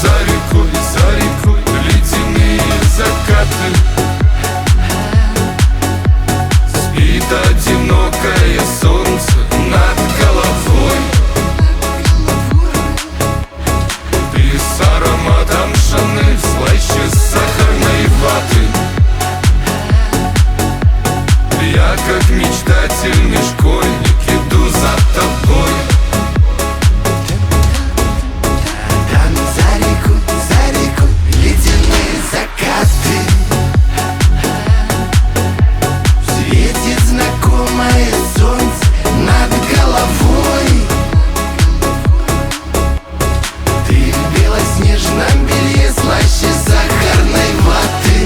за рекой ледяные закаты. Спит одинокое солнце над головой. Ты с ароматом Шанель, слаще сахарной ваты. Я, как мечтательный школьник, иду за тобой. Там за рекой ледяные закаты. Светит знакомое солнце над головой. Ты в белоснежном белье, слаще сахарной ваты.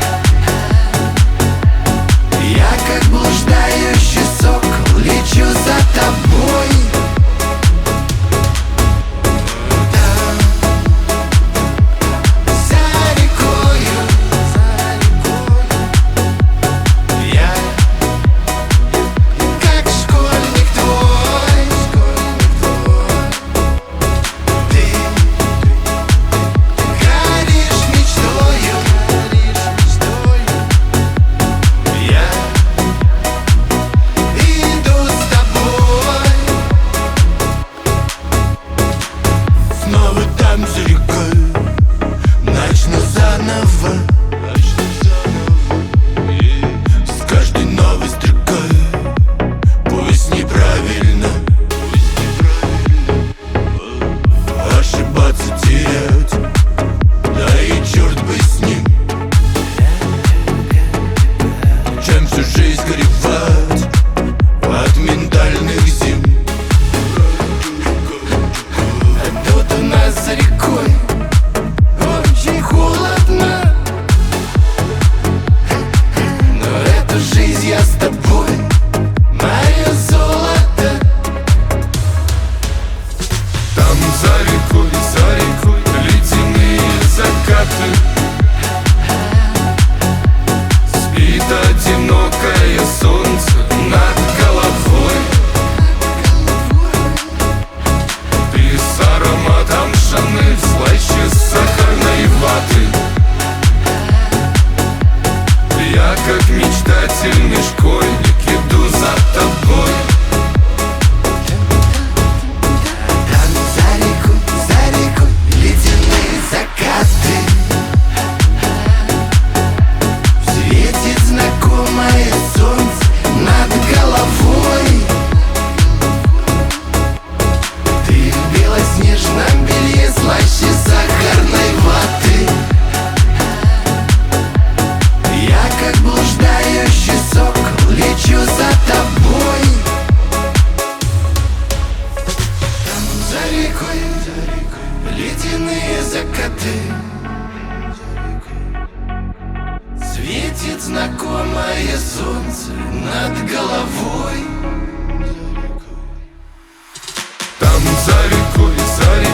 Я, как блуждающий сокол, лечу за тобой. За рекою я, как школьник твой. Ты горишь мечтою. Я иду с тобой. Снова там за рекой начну заново. С каждой новой строкой, пусть неправильно, ошибаться, терять, да и черт бы с ним. Чем всю жизнь горевать от ментальных зим. А тут у нас за рекой очень холодно, но эту жизнь я с тобой, мое золото. Там за рекой ледяные закаты. Спит одинокое солнце над головой. Ты с ароматом Шанель, слаще сахарной ваты. Я, как мечтательный школьник, иду за тобой. Там за рекой ледяные закаты. Светит знакомое солнце над головой. Ты в белоснежном белье, слаще сахарной ваты. Я, как блуждающий сокол, лечу за тобой. Там за рекой ледяные закаты. Светит знакомое солнце над головой. Там за рекой